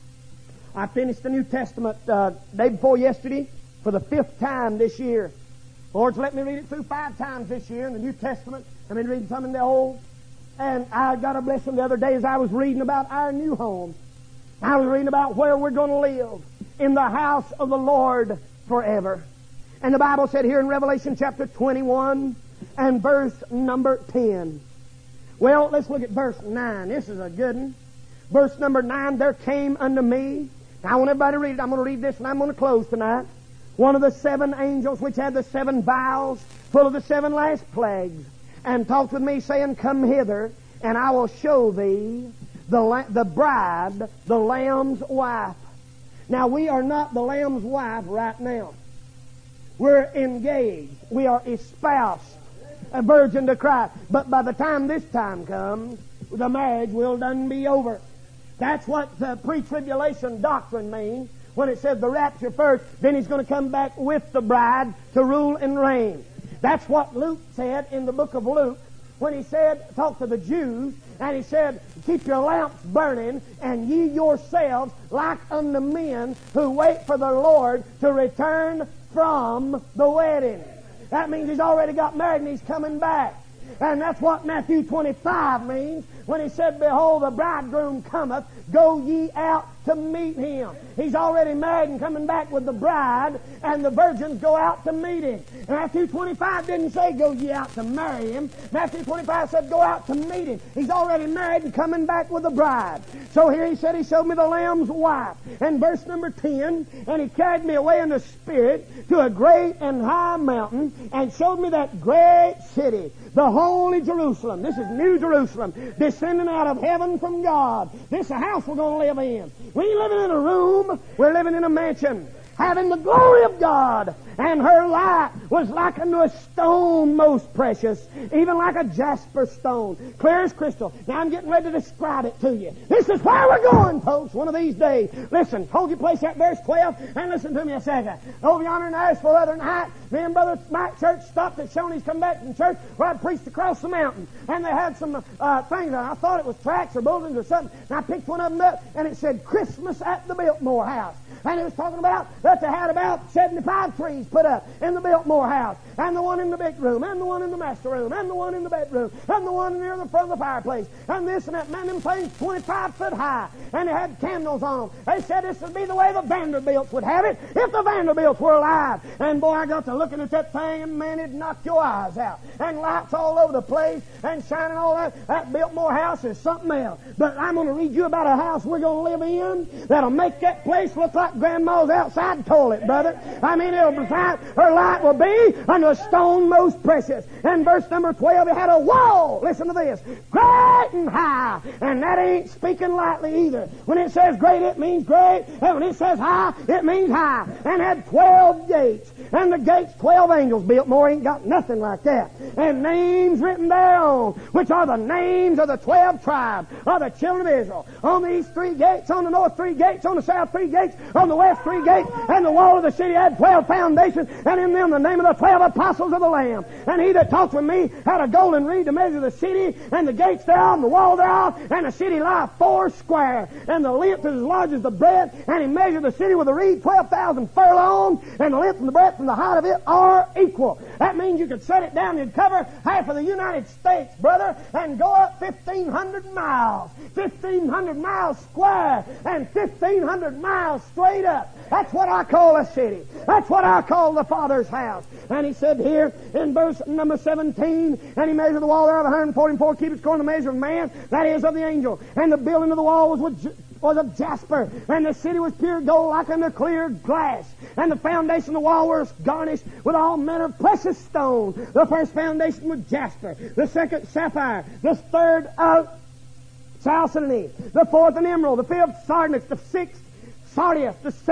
I finished the New Testament day before yesterday for the 5th time this year. The Lord's let me read it through 5 times this year in the New Testament. I've been reading some in the Old. And I got a blessing the other day as I was reading about our new home. I was reading about where we're going to live in the house of the Lord forever. And the Bible said here in Revelation chapter 21 and verse number 10. Well, let's look at verse 9. This is a good one. Verse number 9, there came unto me. Now I want everybody to read it. I'm going to read this and I'm going to close tonight. One of the 7 angels which had the 7 vials full of the 7 last plagues, and talked with me, saying, Come hither, and I will show thee the bride, the Lamb's wife. Now, we are not the Lamb's wife right now. We're engaged. We are espoused, a virgin to Christ. But by the time this time comes, the marriage will done be over. That's what the pre-tribulation doctrine means when it said the rapture first, then he's going to come back with the bride to rule and reign. That's what Luke said in the book of Luke when he said, talk to the Jews, and he said, keep your lamps burning, and ye yourselves like unto men who wait for the Lord to return from the wedding. That means he's already got married and he's coming back. And that's what Matthew 25 means when he said, Behold, the bridegroom cometh, go ye out to meet him. He's already married and coming back with the bride, and the virgins go out to meet him. And Matthew 25 didn't say go ye out to marry him. Matthew 25 said go out to meet him. He's already married and coming back with the bride. So here he said he showed me the Lamb's wife. And verse number 10, and he carried me away in the Spirit to a great and high mountain, and showed me that great city, the holy Jerusalem. This is New Jerusalem, descending out of heaven from God. This is a house we're going to live in. We ain't living in a room. We're living in a mansion, having the glory of God. And her light was like unto a stone most precious, even like a jasper stone, clear as crystal. Now I'm getting ready to describe it to you. This is where we're going, folks, one of these days. Listen, hold your place at verse 12, and listen to me a second. Over yonder in Asheville the other night, me and Brother Mike Church stopped at Shoney's come back from church where I preached across the mountain. And they had some things on. I thought it was tracts or bulletins or something. And I picked one of them up, and it said, Christmas at the Biltmore House. And it was talking about that they had about 75 trees put up in the Biltmore House, and the one in the big room, and the one in the master room, and the one in the bedroom, and the one near the front of the fireplace, and this and that. Man, them things 25 foot high, and they had candles on them. They said this would be the way the Vanderbilts would have it if the Vanderbilts were alive. And boy, I got to looking at that thing, and man, it'd knock your eyes out. And lights all over the place, and shining all that. That Biltmore House is something else. But I'm going to read you about a house we're going to live in that'll make that place look like Grandma's outside toilet, brother. I mean, it'll be fine. Her light will be unto a stone most precious. And verse number 12, it had a wall. Listen to this. Great and high. And that ain't speaking lightly either. When it says great, it means great. And when it says high, it means high. And had 12 gates. And the gates, 12 angels. Biltmore ain't got nothing like that. And names written thereon, which are the names of the 12 tribes of the children of Israel. On the east 3 gates, on the north 3 gates, on the south 3 gates, on the west 3 gates. And the wall of the city had 12 foundations, and in them the name of the 12 apostles of the Lamb. And he that talked with me had a golden reed to measure the city, and the gates thereof, and the wall thereof, and the city lie 4 square, and the length is as large as the breadth. And he measured the city with a reed 12,000 furlongs, and the length and the breadth and the height of it are equal. That means you could set it down and cover half of the United States, brother, and go up 1,500 miles. 1,500 miles square, and 1,500 miles straight up. That's what I call a city. That's what I call the Father's house. And he said here in verse number 17, and he measured the wall there of 144 cubits according to the measure of man, that is of the angel. And the building of the wall was of jasper, and the city was pure gold like unto clear glass. And the foundation of the wall was garnished with all manner of precious stones. The first foundation was jasper, the second sapphire, the third chalcedony, the fourth an emerald, the fifth sardonyx, the sixth sardius, the seventh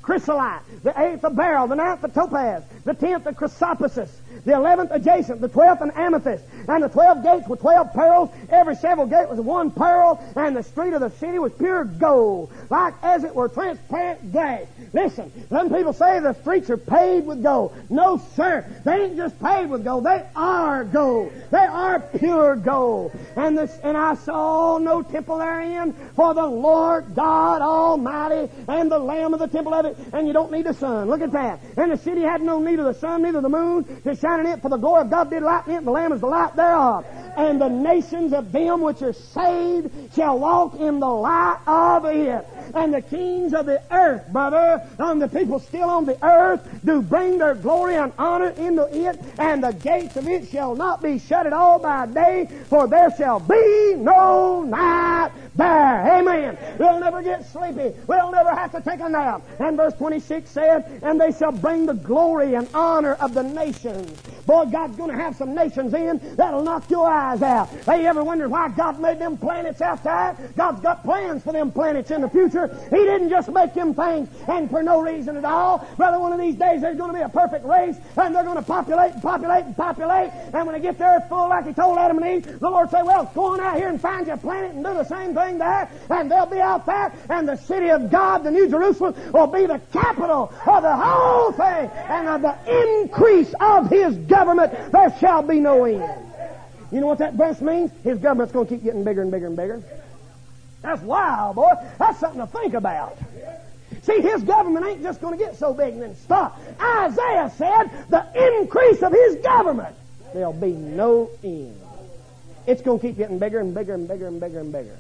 chrysolite, the 8th a beryl, the 9th a topaz, the 10th a chrysoprasus, the 11th a jacinth, the 12th an amethyst, and the 12 gates were 12 pearls. Every several gate was one pearl, and the street of the city was pure gold, like as it were transparent glass. Listen, some people say the streets are paved with gold. No, sir. They ain't just paved with gold. They are gold. They are pure gold. And I saw no temple therein, for the Lord God Almighty and the Lamb of the temple of it. And you don't need the sun. Look at that. And the city had no need of the sun, neither the moon, to shine in it, for the glory of God did lighten it, and the Lamb is the light thereof. And the nations of them which are saved shall walk in the light of it. And the kings of the earth, brother, and the people still on the earth, do bring their glory and honor into it, and the gates of it shall not be shut at all by day, for there shall be no night there. Amen. We'll never get sleepy. We'll never have to take a nap. And verse 26 said, and they shall bring the glory and honor of the nations. Boy, God's going to have some nations in that'll knock your eyes out. Hey, you ever wondered why God made them planets out there? God's got plans for them planets in the future. He didn't just make them things and for no reason at all. Brother, one of these days there's going to be a perfect race, and they're going to populate and populate and populate. And when they get the earth full, like He told Adam and Eve, the Lord said, well, go on out here and find you a planet and do the same thing there. And they'll be out there, and the city of God, the New Jerusalem, will be the capital of the whole thing. And of the increase of His government, there shall be no end. You know what that verse means? His government's going to keep getting bigger and bigger and bigger. That's wild, boy. That's something to think about. See, His government ain't just going to get so big and then stop. Isaiah said the increase of His government, there'll be no end. It's going to keep getting bigger and bigger and bigger and bigger and bigger.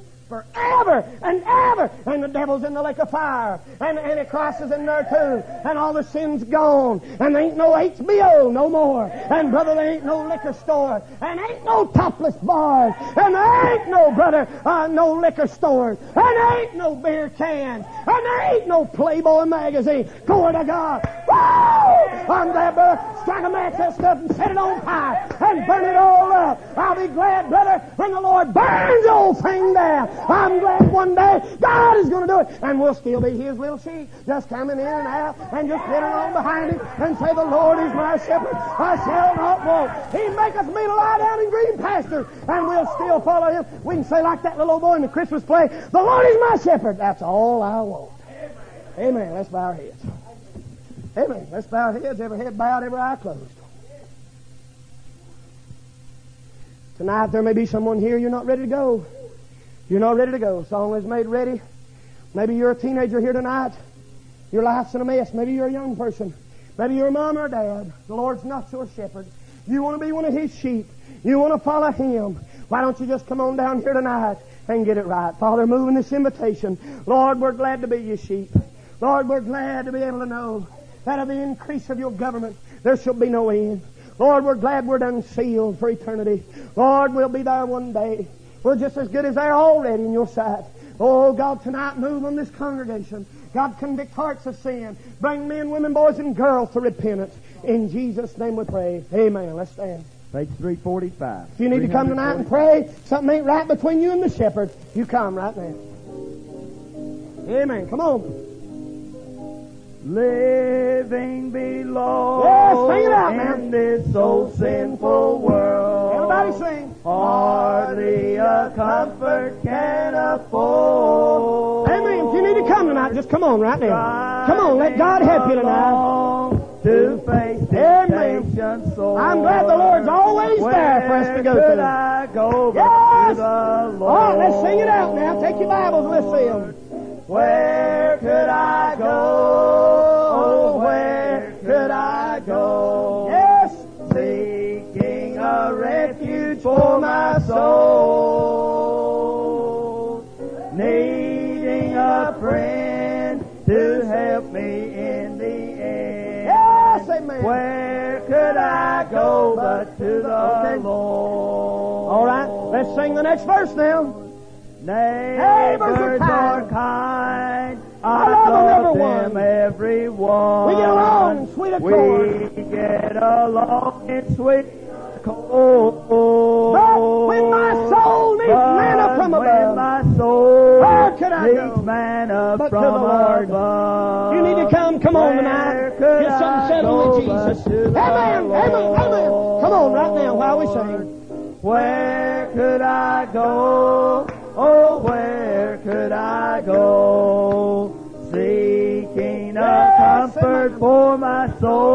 Forever and ever. And the devil's in the lake of fire. And the Antichrist is in there too. And all the sin's gone. And there ain't no HBO no more. And brother, there ain't no liquor store. And ain't no topless bars. And there ain't no, brother, no liquor stores. And there ain't no beer cans. And there ain't no Playboy magazine. Glory to God. Woo! I'm glad, brother. Strike a match that stuff and set it on fire. And burn it all up. I'll be glad, brother, when the Lord burns the old thing down. I'm glad one day God is going to do it. And we'll still be His little sheep, just coming in and out and just putting on behind Him and say, the Lord is my shepherd, I shall not want. He maketh me to lie down in green pastures, and we'll still follow Him. We can say like that little old boy in the Christmas play, the Lord is my shepherd, that's all I want. Amen. Let's bow our heads. Amen. Let's bow our heads, every head bowed, every eye closed. Tonight there may be someone here, you're not ready to go. You're not ready to go. Song is made ready. Maybe you're a teenager here tonight. Your life's in a mess. Maybe you're a young person. Maybe you're a mom or a dad. The Lord's not your shepherd. You want to be one of His sheep. You want to follow Him. Why don't you just come on down here tonight and get it right? Father, move in this invitation. Lord, we're glad to be Your sheep. Lord, we're glad to be able to know that of the increase of Your government, there shall be no end. Lord, we're glad we're done sealed for eternity. Lord, we'll be there one day. We're just as good as they're already in Your sight. Oh, God, tonight move on this congregation. God, convict hearts of sin. Bring men, women, boys, and girls to repentance. In Jesus' name we pray. Amen. Let's stand. Page 345. If you need to come tonight and pray, something ain't right between you and the shepherd, you come right now. Amen. Come on. Living below sing it out, man. in this so sinful world. Everybody sing. Hardly a comfort can afford. Amen. If you need to come tonight, just come on right now. Come on, let God help you tonight. To face temptation sore. I'm glad the Lord's always there for us to go Where to. I go Yes. to the Lord? Oh, let's sing it out now. Take your Bibles and let's see them. Where could I go? Where could I go? Yes. Seeking a refuge for my soul. Needing a friend to help me in the end. Yes, amen. Where could I go but to the Lord? All right, let's sing the next verse now. Neighbors are kind. I love them, everyone. We get along in sweet accord. We get along in sweet accord. But when my soul needs manna from above, when my soul where could I needs go? manna up but to from the Lord. above. You need to come on tonight. Where could Get something I settled go with but Jesus. to the Amen, amen, Lord? amen. Come on right now while we sing. Where could I go? Oh, where could I go? Seeking a comfort for my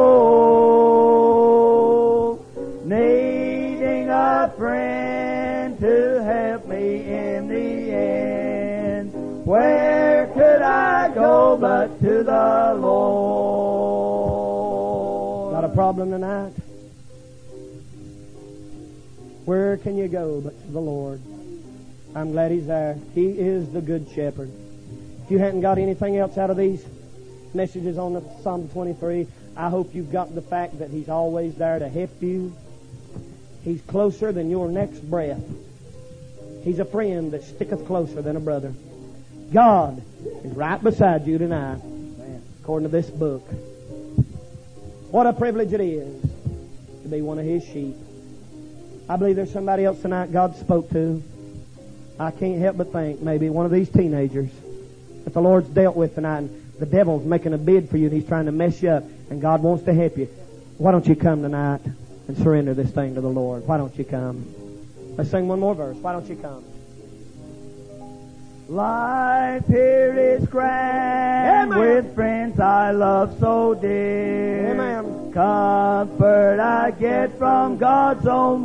soul. Needing a friend to help me in the end. Where could I go but to the Lord? Got a problem tonight? Where can you go but to the Lord? I'm glad He's there. He is the Good Shepherd. If you hadn't got anything else out of these messages on the Psalm 23, I hope you've got the fact that He's always there to help you. He's closer than your next breath. He's a friend that sticketh closer than a brother. God is right beside you tonight, according to this book. What a privilege it is to be one of His sheep. I believe there's somebody else tonight God spoke to. I can't help but think maybe one of these teenagers that the Lord's dealt with tonight, and the devil's making a bid for you and he's trying to mess you up, and God wants to help you. Why don't you come tonight and surrender this thing to the Lord? Why don't you come? Let's sing one more verse. Why don't you come? Life here is grand. Amen. With friends I love so dear. Amen. Comfort I get from God's own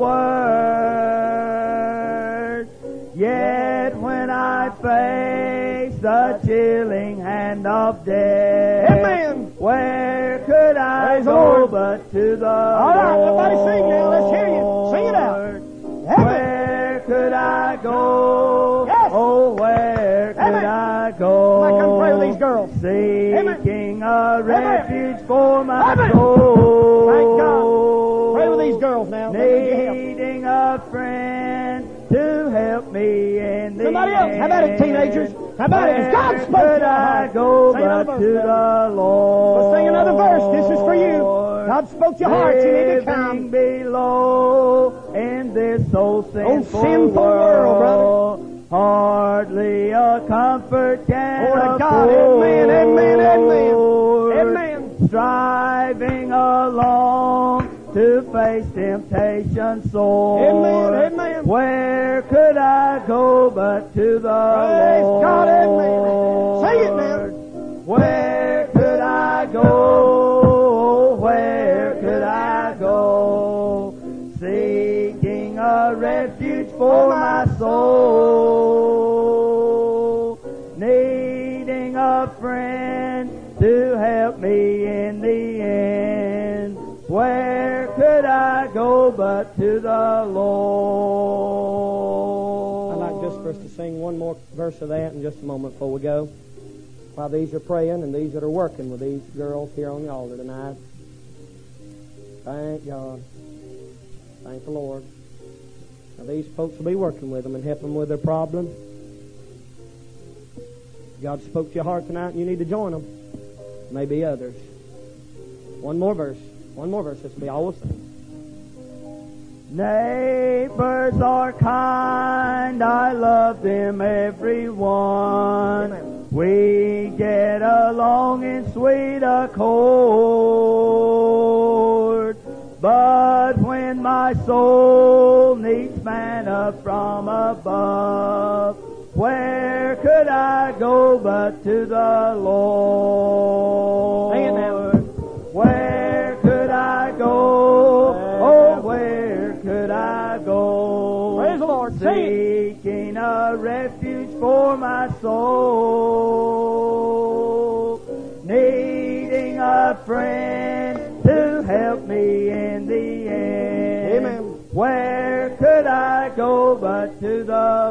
word. Yet when I face the chilling hand of death, Amen. where could I Praise the go Lord. but to the All right, Lord? everybody sing now. Let's hear you. Sing it out. Amen. Where could I go? Yes. Oh, where could Amen. I go? Somebody come pray with these girls. Seeking a refuge for my Amen. soul. Thank God. Pray with these girls now. They need your help. Needing a friend to help me in the Somebody else. How about it, teenagers? How about it? If God spoke to Where could your I heart, go sing but another to verse, brother. the Lord? Let's sing another verse. This is for you. God spoke to your heart. You need to Living come. below in this so sinful, world, brother. Hardly a comfort can Glory to God. afford. Amen, amen, amen. Amen. Striving along to face temptation sore. Amen, amen. Where could I go but to the Praise Lord? God, amen. Sing it now. Where could I go? Where could I go? Seeking a refuge for my soul. Needing a friend to help me in the end. Where could I go but to the Lord? I'd like just for us to sing one more verse of that in just a moment before we go. While these are praying and these that are working with these girls here on the altar tonight. Thank God. Thank the Lord. Now these folks will be working with them and helping them with their problems. God spoke to your heart tonight and you need to join them. Maybe others. One more verse. One more verse. This will be all we'll sing. Neighbors are kind, I love them everyone. Amen. We get along in sweet accord. But when my soul needs manna from above, where could I go but to the Lord? Sing it now. Where could I go? Oh, where could I go? Praise the Lord. Sing it. Seeking a refuge for my soul. Needing a friend to help me in the end. Amen. Where could I go but to the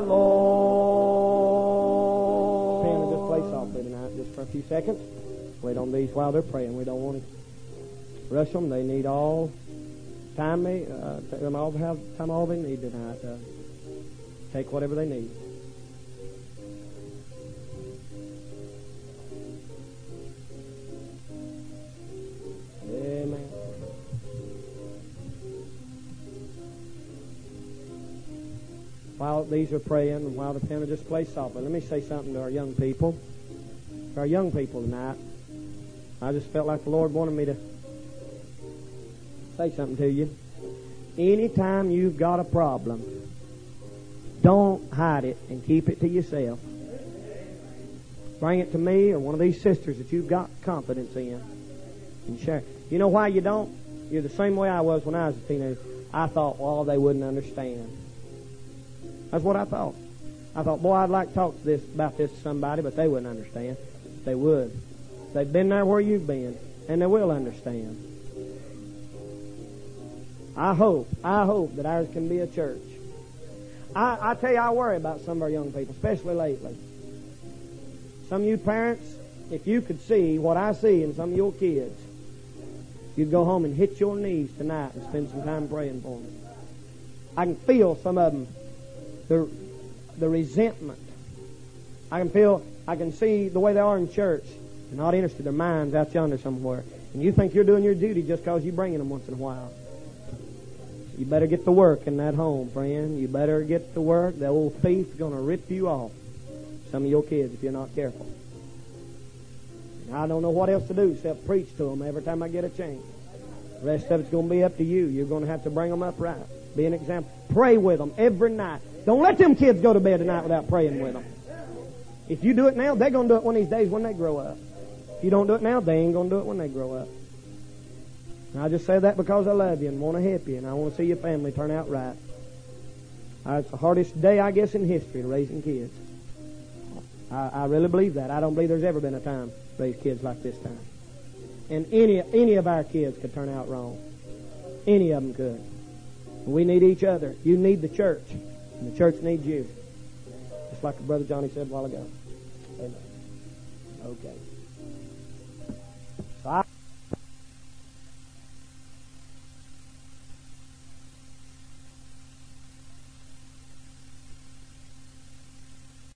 Lord? Pen will just play softly tonight just for a few seconds. Wait on these while they're praying. We don't want to rush them. They need all time. They all have time all they need tonight. Take whatever they need. Amen. While these are praying and while the piano just plays softly, let me say something to our young people. For our young people tonight, I just felt like the Lord wanted me to say something to you. Anytime you've got a problem, don't hide it and keep it to yourself. Bring it to me or one of these sisters that you've got confidence in and share. You know why you don't? You're the same way I was when I was a teenager. I thought, well, they wouldn't understand. That's what I thought. I thought, boy, I'd like to talk about this to somebody, but they wouldn't understand. They would. They've been there where you've been, and they will understand. I hope that ours can be a church. I tell you, I worry about some of our young people, especially lately. Some of you parents, if you could see what I see in some of your kids, you'd go home and hit your knees tonight and spend some time praying for them. I can feel some of them, the resentment. I can see the way they are in church. They're not interested. Their mind's out yonder somewhere. And you think you're doing your duty just because you're bringing them once in a while. You better get to work in that home, friend. You better get to work. The old thief's going to rip you off. Some of your kids, if you're not careful. And I don't know what else to do except preach to them every time I get a chance. The rest of it's going to be up to you. You're going to have to bring them up right. Be an example. Pray with them every night. Don't let them kids go to bed tonight without praying with them. If you do it now, they're going to do it one of these days when they grow up. If you don't do it now, they ain't going to do it when they grow up. And I just say that because I love you and want to help you, and I want to see your family turn out right. It's the hardest day, I guess, in history to raising kids. I really believe that. I don't believe there's ever been a time to raise kids like this time. And any of our kids could turn out wrong. Any of them could. We need each other. You need the church, and the church needs you. Just like Brother Johnny said a while ago. Amen. Okay.